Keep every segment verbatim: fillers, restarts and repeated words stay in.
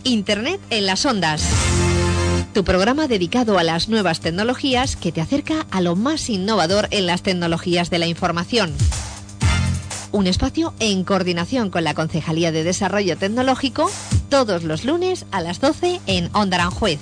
Internet en las ondas. Tu programa dedicado a las nuevas tecnologías que te acerca a lo más innovador en las tecnologías de la información. Un espacio en coordinación con la Concejalía de Desarrollo Tecnológico, todos los lunes a las doce en Onda Aranjuez.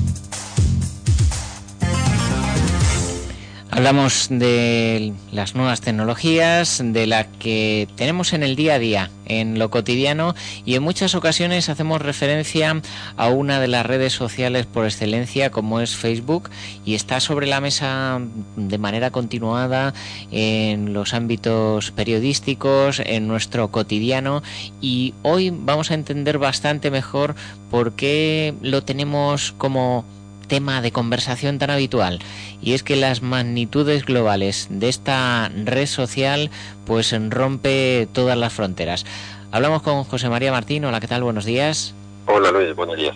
Hablamos de las nuevas tecnologías, de las que tenemos en el día a día, en lo cotidiano, y en muchas ocasiones hacemos referencia a una de las redes sociales por excelencia, como es Facebook, y está sobre la mesa de manera continuada en los ámbitos periodísticos, en nuestro cotidiano, y hoy vamos a entender bastante mejor por qué lo tenemos como tema de conversación tan habitual, y es que las magnitudes globales de esta red social pues rompe todas las fronteras. Hablamos con José María Martín. Hola, ¿qué tal? Buenos días. Hola Luis, buenos días.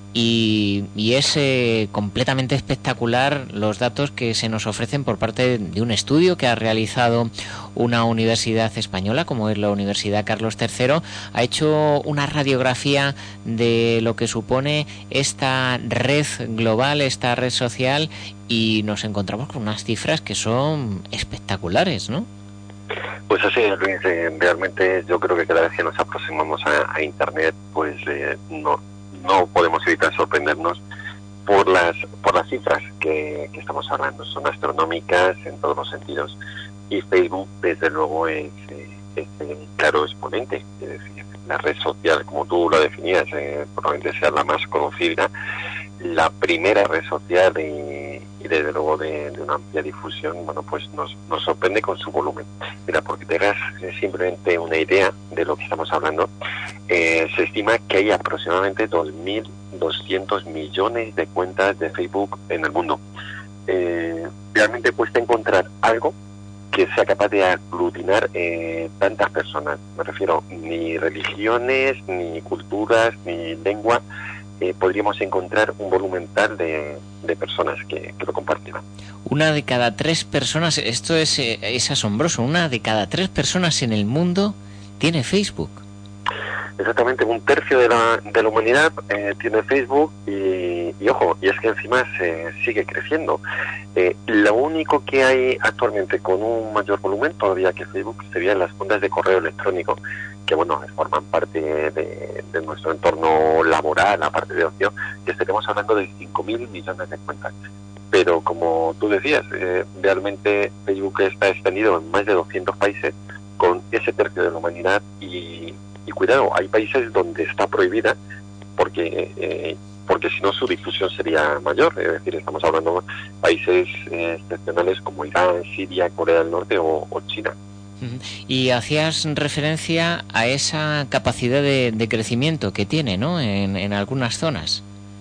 Y, y es eh, completamente espectacular los datos que se nos ofrecen por parte de un estudio que ha realizado una universidad española, como es la Universidad Carlos tercero. Ha hecho una radiografía de lo que supone esta red global, esta red social, y nos encontramos con unas cifras que son espectaculares, ¿no? Pues así es, Luis. Eh, realmente yo creo que cada vez que nos aproximamos a, a Internet, pues eh, no... no podemos evitar sorprendernos por las por las cifras que, que estamos hablando. Son astronómicas en todos los sentidos, y Facebook desde luego es, es un claro exponente. Es decir, la red social, como tú lo definías, eh, probablemente sea la más conocida, la primera red social, y, y desde luego de, de una amplia difusión. Bueno, pues nos, nos sorprende con su volumen. Mira, porque te hagas simplemente una idea de lo que estamos hablando, eh, se estima que hay aproximadamente dos mil doscientos millones de cuentas de Facebook en el mundo. Eh, realmente cuesta encontrar algo que sea capaz de aglutinar eh, tantas personas. Me refiero, ni religiones, ni culturas, ni lengua. Eh, podríamos encontrar un volumen tal de, de personas que, que lo compartieran. Una de cada tres personas, esto es, eh, es asombroso, una de cada tres personas en el mundo tiene Facebook. Exactamente, un tercio de la, de la humanidad eh, tiene Facebook, y, y ojo, y es que encima se sigue creciendo. Eh, lo único que hay actualmente con un mayor volumen todavía que Facebook serían las cuentas de correo electrónico, que bueno, forman parte de, de nuestro entorno laboral, aparte de ocio, que estaremos hablando de cinco mil millones de cuentas. Pero como tú decías, eh, realmente Facebook está extendido en más de doscientos países, con ese tercio de la humanidad, y, y cuidado, hay países donde está prohibida, porque eh, porque si no su difusión sería mayor. Es decir, estamos hablando de países eh, excepcionales como Irán, Siria, Corea del Norte o, o China. Y hacías referencia a esa capacidad de, de crecimiento que tiene, ¿no?, en, en algunas zonas.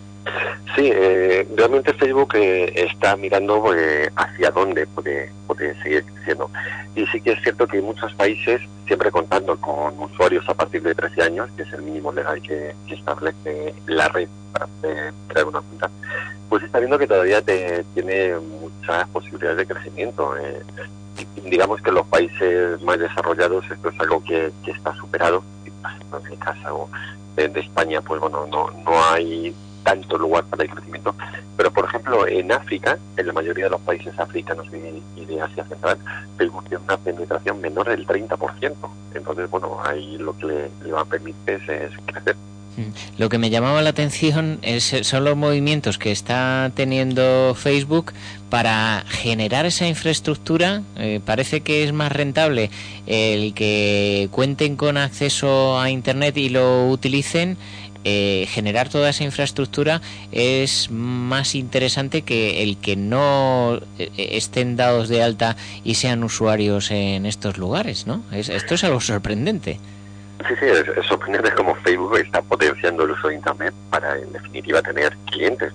Sí, eh, realmente Facebook eh, está mirando eh, hacia dónde puede, puede seguir creciendo. Y sí que es cierto que en muchos países, siempre contando con usuarios a partir de trece años, que es el mínimo legal que, que establece la red para poder crear una cuenta, pues está viendo que todavía te, tiene muchas posibilidades de crecimiento. Eh, digamos que en los países más desarrollados esto es algo que, que está superado. En el caso de, de España, pues bueno, no, no hay tanto lugar para el crecimiento, pero por ejemplo en África, en la mayoría de los países africanos y, y de Asia Central, Facebook tiene una penetración menor del treinta por ciento. Entonces, bueno, ahí lo que le, le va a permitir es, es crecer. Lo que me llamaba la atención es, son los movimientos que está teniendo Facebook para generar esa infraestructura. Eh, parece que es más rentable el que cuenten con acceso a Internet y lo utilicen. Eh, generar toda esa infraestructura es más interesante que el que no estén dados de alta y sean usuarios en estos lugares, ¿no? Es, esto es algo sorprendente. Sí, sí, es, es sorprendente cómo Facebook está potenciando el uso de Internet para, en definitiva, tener clientes.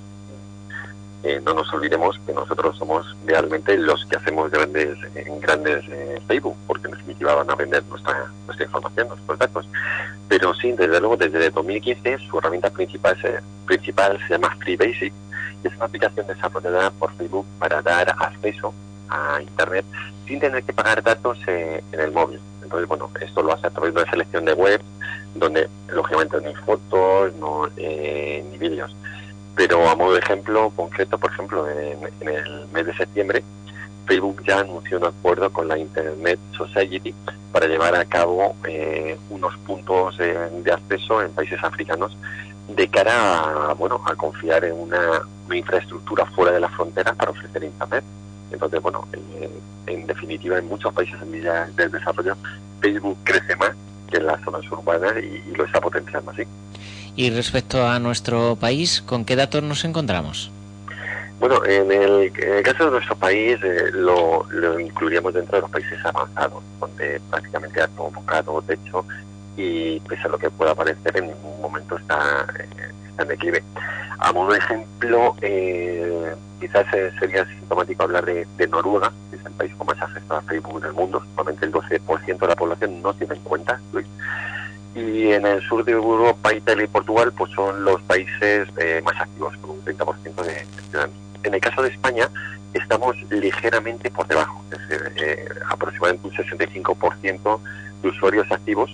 Eh, no nos olvidemos que nosotros somos realmente los que hacemos grandes, en grandes eh, Facebook, porque en definitiva van a vender nuestra, nuestra información, nuestros datos. Pero sí, desde luego, desde dos mil quince su herramienta principal se, principal se llama FreeBasic, y es una aplicación desarrollada por Facebook para dar acceso a Internet sin tener que pagar datos eh, en el móvil. Es Entonces, bueno, esto lo hace a través de una selección de webs donde, lógicamente, no hay fotos, no, eh, ni vídeos. Pero a modo de ejemplo concreto, por ejemplo, en, en el mes de septiembre, Facebook ya anunció un acuerdo con la Internet Society para llevar a cabo eh, unos puntos eh, de acceso en países africanos de cara a, bueno, a confiar en una, una infraestructura fuera de la frontera para ofrecer Internet. Entonces, bueno, en, en definitiva, en muchos países en vías de desarrollo, Facebook crece más que en las zonas urbanas y, y lo está potenciando así. Y respecto a nuestro país, ¿con qué datos nos encontramos? Bueno, en el, en el caso de nuestro país eh, lo, lo incluiríamos dentro de los países avanzados, donde prácticamente ha tocado techo y pese a lo que pueda parecer, en ningún momento está, eh, está en declive. A modo de ejemplo, eh, quizás eh, sería sintomático hablar de, de Noruega, que es el país con más acceso a Facebook en el mundo. Solamente el doce por ciento de la población no tiene en cuenta, Luis. Y en el sur de Europa, Italia y Portugal, pues son los países eh, más activos, con un treinta por ciento de ciudadanos. En el caso de España, estamos ligeramente por debajo, es decir, eh, aproximadamente un sesenta y cinco por ciento de usuarios activos,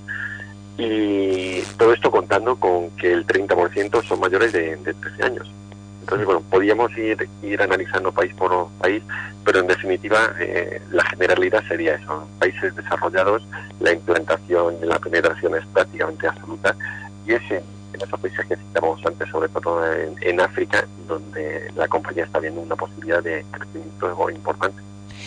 y todo esto contando con que el treinta por ciento son mayores de, de trece años. Entonces, bueno, podríamos ir, ir analizando país por país, pero en definitiva eh, la generalidad sería eso. En países desarrollados la implantación y la penetración es prácticamente absoluta, y es en, en esos países que citamos antes, sobre todo en, en África, donde la compañía está viendo una posibilidad de crecimiento importante.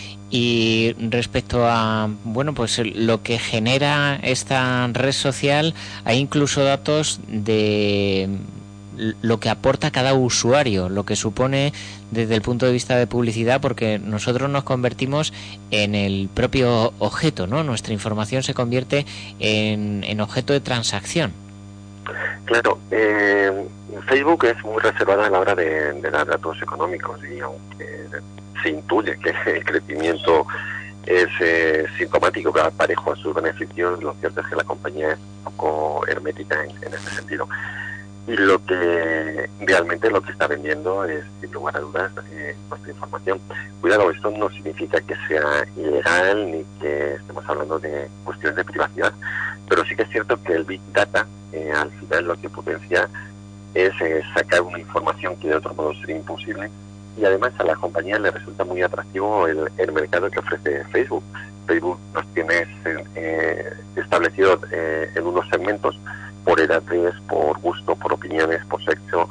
Y respecto a, bueno, pues lo que genera esta red social, hay incluso datos de lo que aporta cada usuario, lo que supone desde el punto de vista de publicidad, porque nosotros nos convertimos en el propio objeto, ¿no? Nuestra información se convierte en, en objeto de transacción. Claro, eh, Facebook es muy reservada a la hora de, de dar datos económicos, y aunque se intuye que el crecimiento es eh, sintomático, que parejo a sus beneficios, lo cierto es que la compañía es un poco hermética en, en ese sentido. Y lo que realmente lo que está vendiendo es, sin lugar a dudas, eh, nuestra información. Cuidado, esto no significa que sea ilegal ni que estemos hablando de cuestiones de privacidad, pero sí que es cierto que el Big Data eh, al final lo que potencia es eh, sacar una información que de otro modo sería imposible, y además a la compañía le resulta muy atractivo el, el mercado que ofrece Facebook. Facebook nos tiene eh, establecido eh, en unos segmentos por edades, por gusto, por opiniones, por sexo,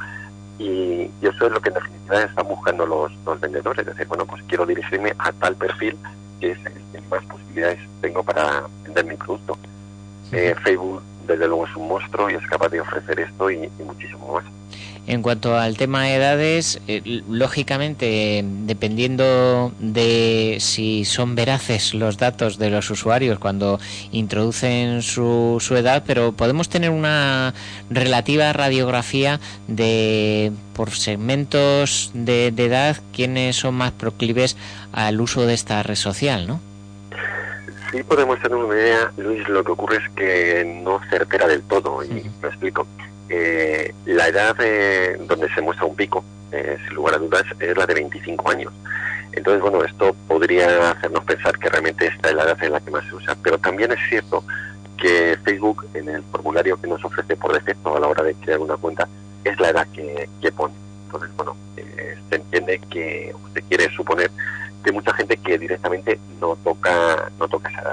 y, y eso es lo que en definitiva están buscando los, los vendedores. Es decir, bueno, pues quiero dirigirme a tal perfil que es el que más posibilidades tengo para vender mi producto. Eh, Facebook, desde luego, es un monstruo y es capaz de ofrecer esto y, y muchísimo más. En cuanto al tema de edades, eh, lógicamente, dependiendo de si son veraces los datos de los usuarios cuando introducen su, su edad, pero podemos tener una relativa radiografía de, por segmentos de, de edad, quiénes son más proclives al uso de esta red social, ¿no? Sí podemos tener una idea, Luis. Lo que ocurre es que no certera del todo, y uh-huh. me explico. Eh, la edad eh, donde se muestra un pico, eh, sin lugar a dudas, es la de veinticinco años. Entonces, bueno, esto podría hacernos pensar que realmente esta es la edad en la que más se usa, pero también es cierto que Facebook, en el formulario que nos ofrece por defecto a la hora de crear una cuenta, es la edad que, que pone. Entonces, bueno, eh, se entiende que, se quiere suponer que mucha gente que directamente no toca, no toca esa edad.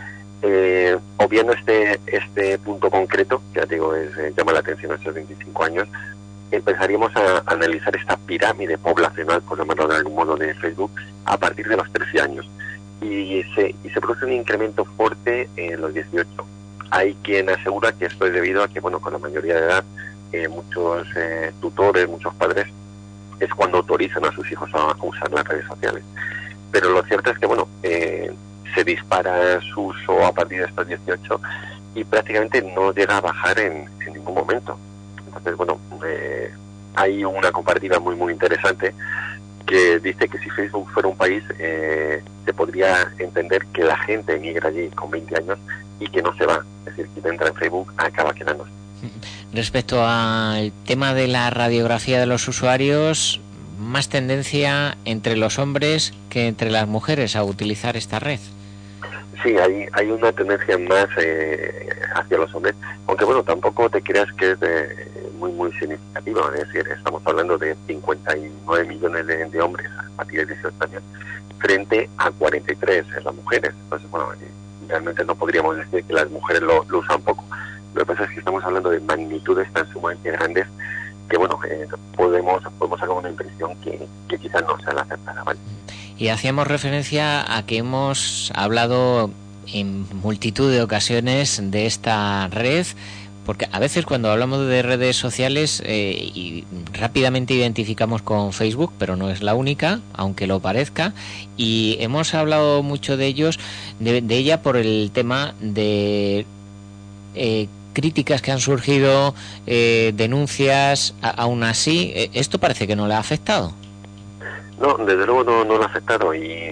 Eh, obviando este este punto concreto, que ya digo, es, eh, llama la atención estos veinticinco años, empezaríamos a, a analizar esta pirámide poblacional, por llamarlo de algún modo, de Facebook a partir de los trece años, y se, y se produce un incremento fuerte en los dieciocho. Hay quien asegura que esto es debido a que, bueno, con la mayoría de edad, eh, muchos eh, tutores, muchos padres, es cuando autorizan a sus hijos a, a usar las redes sociales. Pero lo cierto es que, bueno, eh, se dispara su uso a partir de estos dieciocho y prácticamente no llega a bajar en, en ningún momento. Entonces, bueno, eh, hay una comparativa muy, muy interesante que dice que si Facebook fuera un país, eh, se podría entender que la gente emigra allí con veinte años y que no se va. Es decir, quien entra en Facebook acaba quedándose. Respecto al tema de la radiografía de los usuarios, más tendencia entre los hombres que entre las mujeres a utilizar esta red. sí, hay, hay una tendencia más eh, hacia los hombres, aunque bueno, tampoco te creas que es de, muy, muy significativo, es decir, estamos hablando de cincuenta y nueve millones de, de hombres a partir de dieciocho años, frente a cuarenta y tres en las mujeres. Entonces, bueno, realmente no podríamos decir que las mujeres lo, lo usan poco. Lo que pasa es que estamos hablando de magnitudes tan sumamente grandes que, bueno, eh, podemos podemos sacar una impresión que, que quizás no sea la acertada, ¿vale? Y hacíamos referencia a que hemos hablado en multitud de ocasiones de esta red, porque a veces cuando hablamos de redes sociales eh, y rápidamente identificamos con Facebook, pero no es la única, aunque lo parezca, y hemos hablado mucho de ellos, de, de ella por el tema de eh, críticas que han surgido, eh, denuncias, a, aún así, eh, esto parece que no le ha afectado. No, desde luego no, no lo ha afectado y,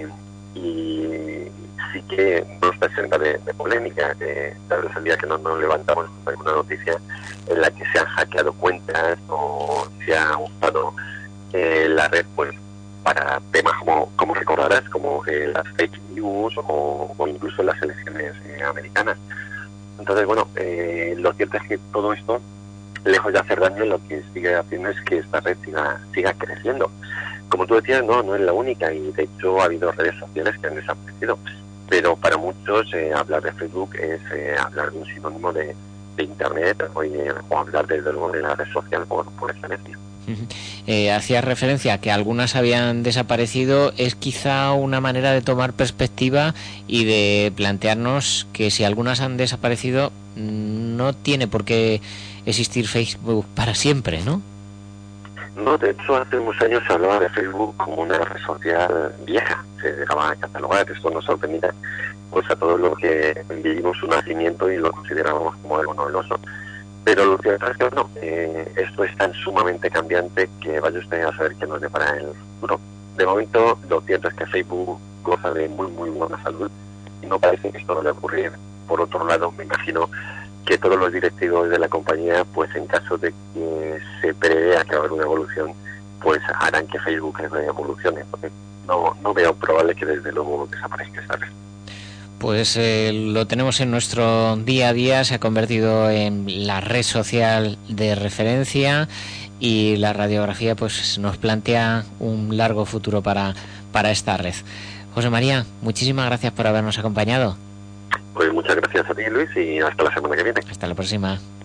y sí que no está exenta de, de polémica. Eh, tal vez el día que nos, nos levantamos alguna noticia en la que se han hackeado cuentas o se ha usado eh, la red pues para temas como, como recordarás, como eh, las fake news o, o incluso las elecciones eh, americanas. Entonces, bueno, eh, lo cierto es que todo esto, lejos de hacer daño, lo que sigue haciendo es que esta red siga, siga creciendo. Como tú decías, no, no es la única y de hecho ha habido redes sociales que han desaparecido, pero para muchos eh, hablar de Facebook es eh, hablar de un sinónimo de, de Internet o, eh, o hablar desde luego de la red social por, por excelencia. Eh, hacías referencia a que algunas habían desaparecido. Es quizá una manera de tomar perspectiva y de plantearnos que si algunas han desaparecido no tiene por qué existir Facebook para siempre, ¿no? No, de hecho hace unos años se hablaba de Facebook como una red social vieja, se dejaba de catalogar. Esto nos sorprendía pues a todos los que vivimos su nacimiento y lo considerábamos como algo novedoso. Pero lo cierto es que no, eh, esto es tan sumamente cambiante que vaya usted a saber qué nos depara en el futuro. De momento, lo cierto es que Facebook goza de muy, muy buena salud y no parece que esto vaya a ocurrir. Por otro lado, me imagino que todos los directivos de la compañía, pues en caso de que se prevea que va a haber una evolución, pues harán que Facebook evolucione, porque no, no veo probable que desde luego desaparezca esta red. Pues eh, lo tenemos en nuestro día a día, se ha convertido en la red social de referencia y la radiografía pues nos plantea un largo futuro para, para esta red. José María, muchísimas gracias por habernos acompañado. Pues muchas gracias a ti, Luis, y hasta la semana que viene. Hasta la próxima.